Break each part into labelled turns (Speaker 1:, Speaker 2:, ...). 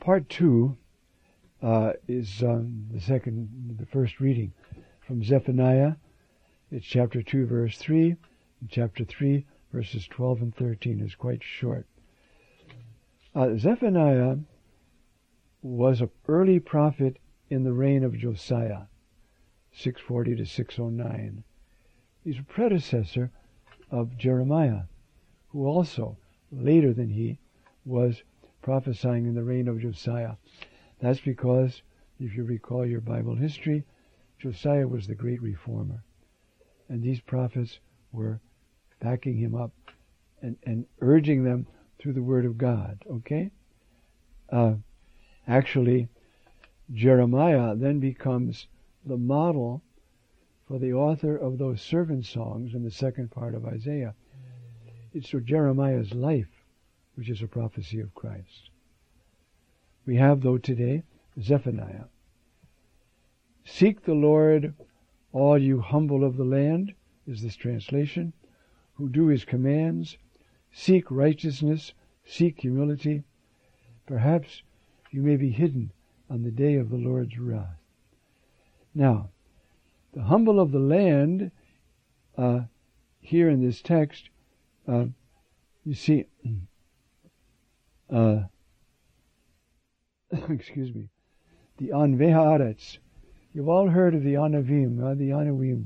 Speaker 1: Part 2 is the first reading from Zephaniah. It's chapter 2, verse 3, and chapter 3, verses 12 and 13. It's quite short. Zephaniah was an early prophet in the reign of Josiah, 640 to 609. He's a predecessor of Jeremiah, who also, later than he, was prophesying in the reign of Josiah. That's because, if you recall your Bible history, Josiah was the great reformer. And these prophets were backing him up and urging them through the Word of God. Okay? Actually, Jeremiah then becomes the model for the author of those servant songs in the second part of Isaiah. It's Jeremiah's life, which is a prophecy of Christ. We have, though, today, Zephaniah. Seek the Lord, all you humble of the land, is this translation, who do his commands. Seek righteousness, seek humility. Perhaps you may be hidden on the day of the Lord's wrath. Now, the humble of the land, here in this text, you see, excuse me, the Anvei Haaretz. You've all heard of the Anavim, the Anavim.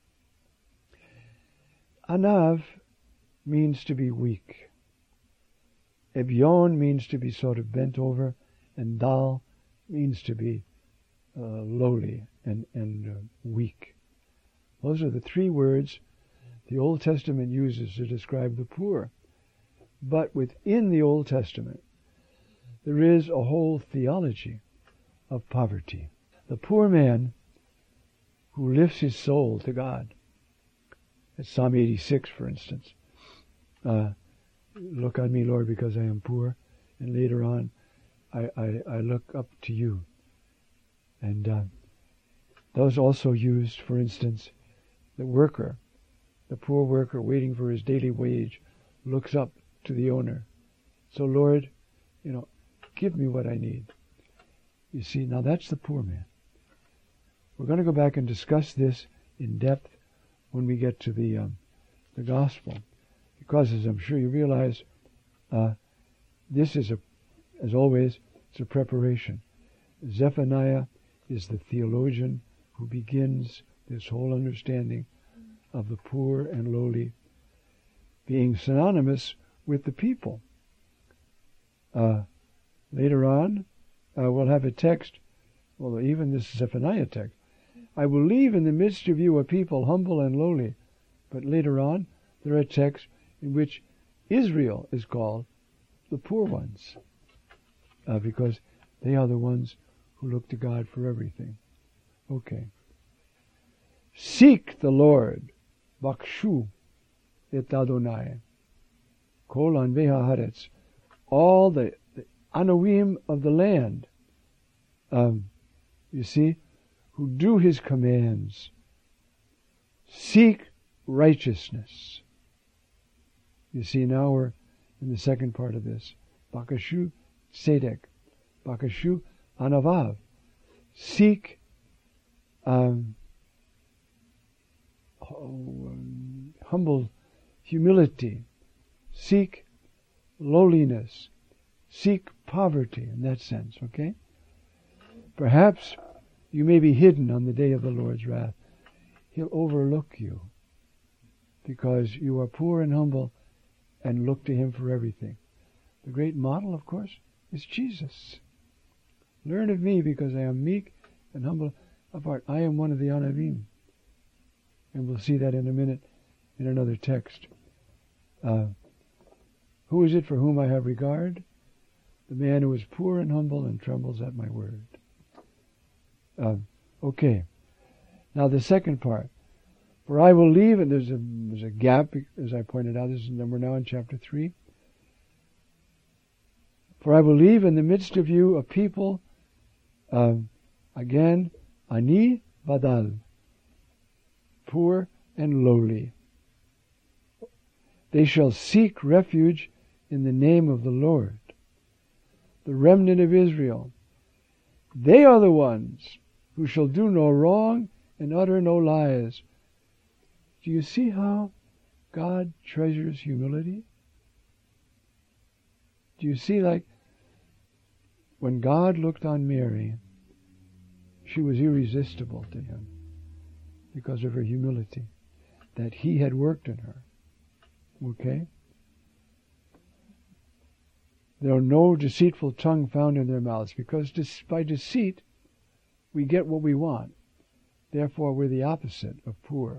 Speaker 1: Anav means to be weak. Ebyon means to be sort of bent over, and Dal means to be lowly and weak. Those are the three words the Old Testament uses to describe the poor. But within the Old Testament, there is a whole theology of poverty. The poor man who lifts his soul to God. It's Psalm 86, for instance. Look on me, Lord, because I am poor. And later on, I look up to you. And those also used, for instance, the worker, the poor worker waiting for his daily wage, looks up to the owner. So, Lord, give me what I need. You see, now that's the poor man. We're going to go back and discuss this in depth when we get to the gospel, because, as I'm sure you realize, this is as always, it's a preparation. Zephaniah is the theologian who begins this whole understanding of the poor and lowly being synonymous with the people. Later on, we'll have a text, well, even this Zephaniah text. I will leave in the midst of you a people humble and lowly. But later on, there are texts in which Israel is called the poor ones, because they are the ones who look to God for everything. Okay. Seek the Lord, Bakshu et Adonai, Kol Anvei Haaretz, all the Anawim of the land, you see, who do his commands. Seek righteousness. You see, now we're in the second part of this. Bakashu Tzedek. Bakashu Anavav. Seek humble humility. Seek lowliness. Seek poverty in that sense, okay? Perhaps you may be hidden on the day of the Lord's wrath. He'll overlook you because you are poor and humble and look to him for everything. The great model, of course, is Jesus. Learn of me because I am meek and humble of heart. I am one of the Anavim. And we'll see that in a minute in another text. Who is it for whom I have regard? The man who is poor and humble and trembles at my word. Okay. Now the second part. For I will leave, and there's a gap, as I pointed out. We're now in chapter 3. For I will leave in the midst of you a people, again, ani vadal, poor and lowly. They shall seek refuge in the name of the Lord. the remnant of Israel. They are the ones who shall do no wrong and utter no lies. Do you see how God treasures humility? Do you see, like, when God looked on Mary, she was irresistible to him because of her humility that he had worked in her. Okay? There are no deceitful tongue found in their mouths, because by deceit we get what we want. Therefore we're the opposite of poor.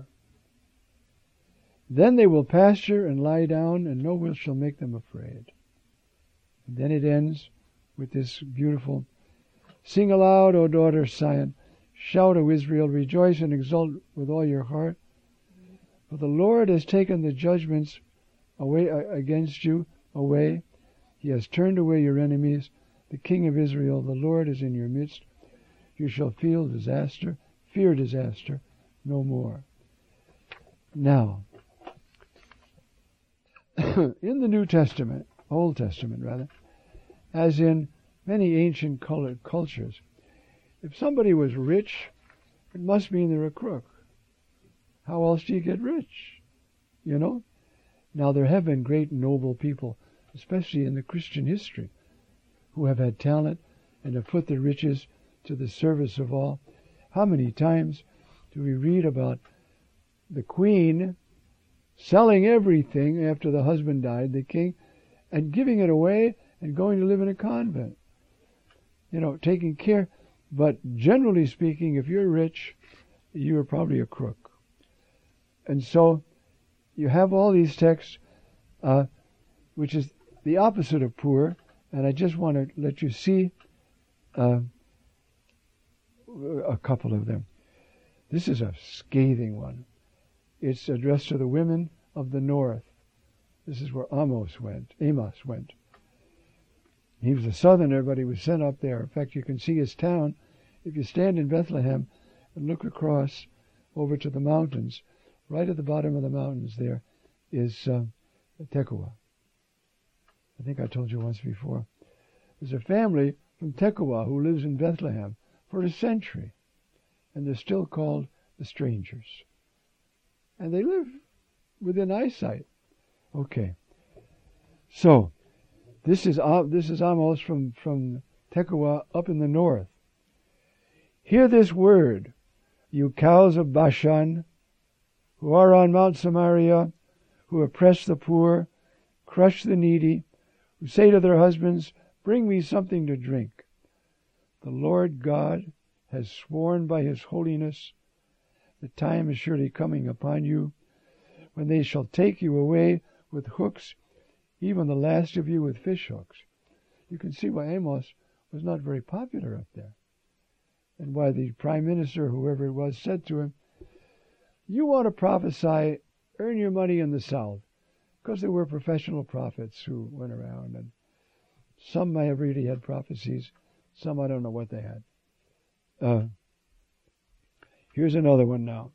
Speaker 1: Then they will pasture and lie down, and no one shall make them afraid. And then it ends with this beautiful, sing aloud, O daughter Zion, shout, O Israel, rejoice and exult with all your heart. For the Lord has taken the judgments away against you away. He has turned away your enemies. The King of Israel, the Lord, is in your midst. You shall fear disaster no more. Now, in the New Testament, Old Testament rather, as in many ancient cultures, if somebody was rich, it must mean they're a crook. How else do you get rich? You know? Now there have been great noble people, especially in the Christian history, who have had talent and have put their riches to the service of all. How many times do we read about the queen selling everything after the husband died, the king, and giving it away and going to live in a convent? You know, taking care. But generally speaking, if you're rich, you are probably a crook. And so you have all these texts, which is the opposite of poor, and I just want to let you see a couple of them. This is a scathing one. It's addressed to the women of the north. This is where Amos went. He was a southerner, but he was sent up there. In fact, you can see his town if you stand in Bethlehem and look across over to the mountains. Right at the bottom of the mountains there is Tekoa. I think I told you once before. There's a family from Tekoa who lives in Bethlehem for a century, and they're still called the strangers. And they live within eyesight. Okay. So, this is Amos from Tekoa up in the north. Hear this word, you cows of Bashan, who are on Mount Samaria, who oppress the poor, crush the needy, who say to their husbands, bring me something to drink. The Lord God has sworn by his holiness, the time is surely coming upon you, when they shall take you away with hooks, even the last of you with fish hooks. You can see why Amos was not very popular up there, and why the prime minister, whoever it was, said to him, you want to prophesy, earn your money in the south, because there were professional prophets who went around, and some may have really had prophecies, some I don't know what they had. Here's another one now.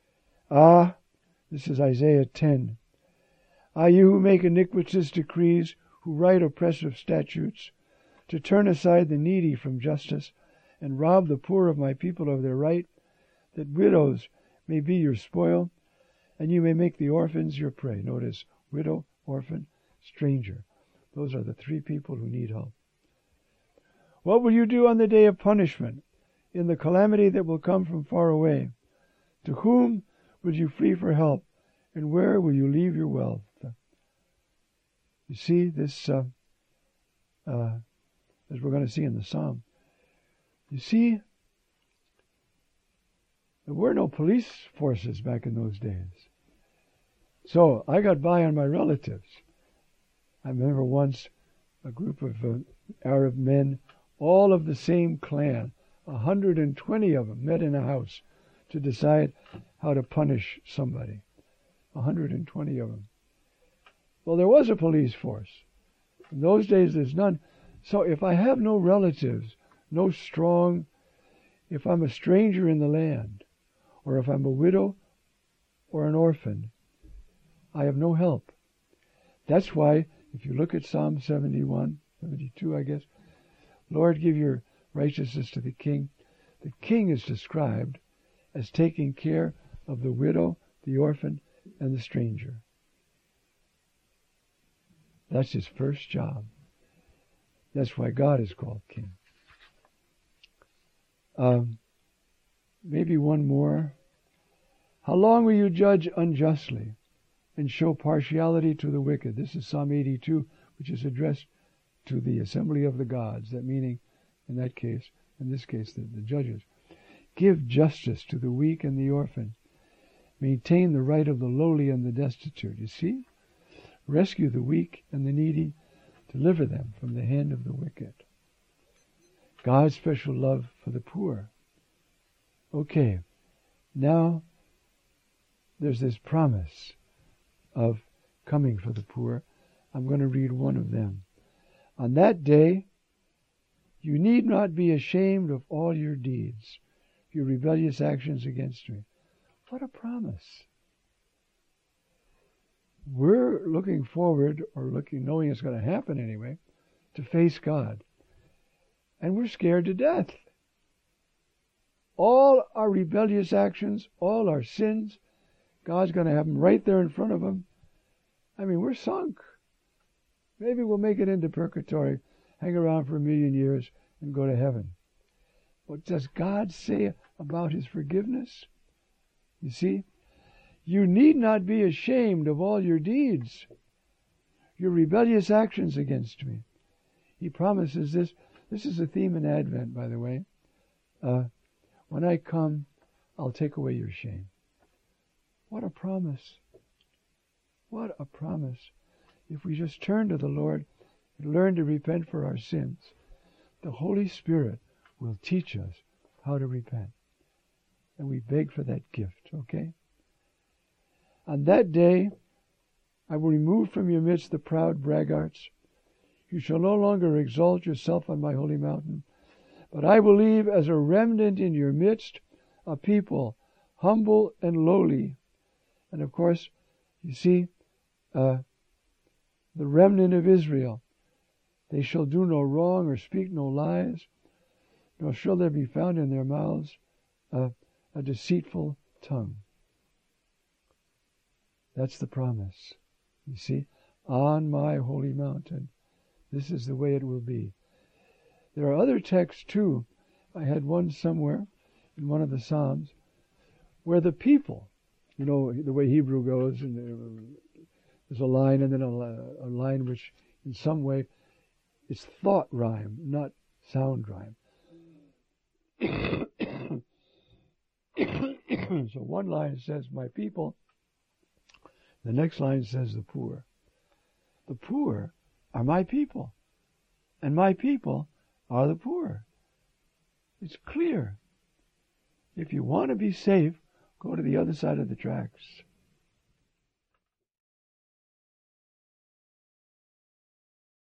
Speaker 1: This is Isaiah 10. You who make iniquitous decrees, who write oppressive statutes, to turn aside the needy from justice, and rob the poor of my people of their right, that widows may be your spoil, and you may make the orphans your prey. Notice, widow, orphan, stranger. Those are the three people who need help. What will you do on the day of punishment, in the calamity that will come from far away? To whom will you flee for help, and where will you leave your wealth? You see this, as we're going to see in the Psalm. You see, there were no police forces back in those days. So I got by on my relatives. I remember once a group of Arab men, all of the same clan, 120 of them met in a house to decide how to punish somebody. 120 of them. Well, there was a police force. In those days, there's none. So if I have no relatives, no strong, if I'm a stranger in the land, or if I'm a widow or an orphan, I have no help. That's why, if you look at Psalm 71, 72, I guess, Lord, give your righteousness to the king. The king is described as taking care of the widow, the orphan, and the stranger. That's his first job. That's why God is called king. Maybe one more. How long will you judge unjustly and show partiality to the wicked? This is Psalm 82, which is addressed to the assembly of the gods. That meaning, in this case, the judges. Give justice to the weak and the orphan. Maintain the right of the lowly and the destitute. You see? Rescue the weak and the needy. Deliver them from the hand of the wicked. God's special love for the poor. Okay, now there's this promise of coming for the poor. I'm going to read one of them. On that day, you need not be ashamed of all your deeds, your rebellious actions against me. What a promise. We're looking forward, knowing it's going to happen anyway, to face God. And we're scared to death. All our rebellious actions, all our sins, God's going to have them right there in front of him. I mean, we're sunk. Maybe we'll make it into purgatory, hang around for 1,000,000 years, and go to heaven. What does God say about his forgiveness? You see? You need not be ashamed of all your deeds, your rebellious actions against me. He promises this. This is a theme in Advent, by the way. When I come, I'll take away your shame. What a promise. What a promise. If we just turn to the Lord and learn to repent for our sins, the Holy Spirit will teach us how to repent. And we beg for that gift, okay? On that day, I will remove from your midst the proud braggarts. You shall no longer exalt yourself on my holy mountain, but I will leave as a remnant in your midst a people humble and lowly. And of course, you see, the remnant of Israel, they shall do no wrong or speak no lies, nor shall there be found in their mouths a deceitful tongue. That's the promise. You see, on my holy mountain, this is the way it will be. There are other texts too. I had one somewhere in one of the Psalms where the people, you know, the way Hebrew goes, and there's a line and then a line which in some way is thought rhyme, not sound rhyme. So one line says, my people. The next line says, the poor. The poor are my people, and my people are the poor. It's clear. If you want to be safe, go to the other side of the tracks.